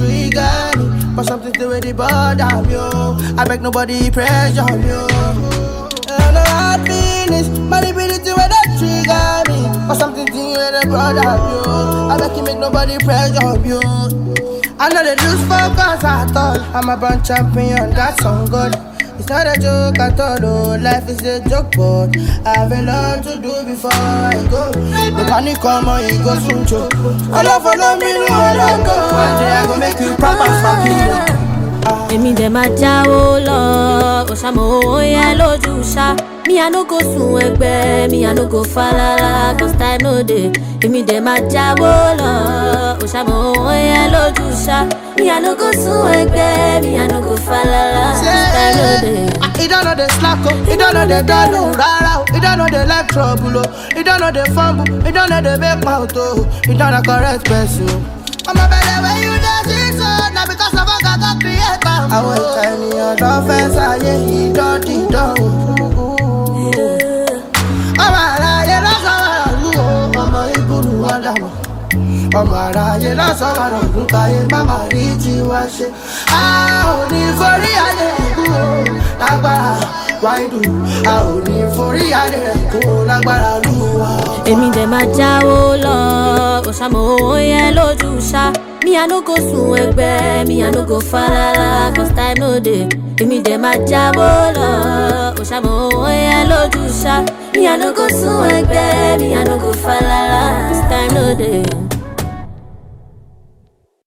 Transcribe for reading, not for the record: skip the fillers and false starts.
trigger me, but something still really bother me. I beg nobody pressure me. And I hard finish, manipulate when they trigger me, but something still really bother me. I beg you make nobody pressure me. I know they lose focus at all. I'm a born champion, that's on God. It's not a joke at all, oh. Life is a joke, but I have a lot to do before I go. The panic come on, it goes soon, choke. I love follow me, no, I don't go. One day I go make you proper for me. Èmi dẹ̀ máa jáwó lọ, òṣàmọ̀ òye lójú ṣá. Me I no go sun ẹgbẹ́, me I no go falala, cause time no dey. Èmi dẹ̀ máa jáwó lọ, òṣàmọ̀ òye lójú ṣá. Me I no go sun ẹgbẹ́, me I no go falala, cause time no dey. He don't know the slack, oh. He don't know the dollar, rara, oh. He don't know the life trouble, oh. He don't know the fumble, he don't know the big mouth, oh. He don't know the correct person. I'm a better way you dance it, so now because of a God creator. I will tell you your offense, I he don't. I'm a liar, that's all I do. I'm a Hebrew, ọmọ aráyé lọ́sọ̀rọ̀ ọdún káyé bàbá rí tí wá ṣe. A ò ní forí ayé ẹ̀kú o lágbára wáìdù. A ò ní forí ayé ẹ̀kú o lágbára lúwa. Èmi dẹ̀ máa jáwó lọ, òṣàmọ̀ òye lójú ṣá. Me I no go sun ẹgbẹ́, me I no go falala, cause time no dey. Èmi dẹ̀ máa jáwó lọ, òṣàmọ̀ òye lójú ṣá. Me I no go sun ẹgbẹ́, me I no go falala, cause time no dey.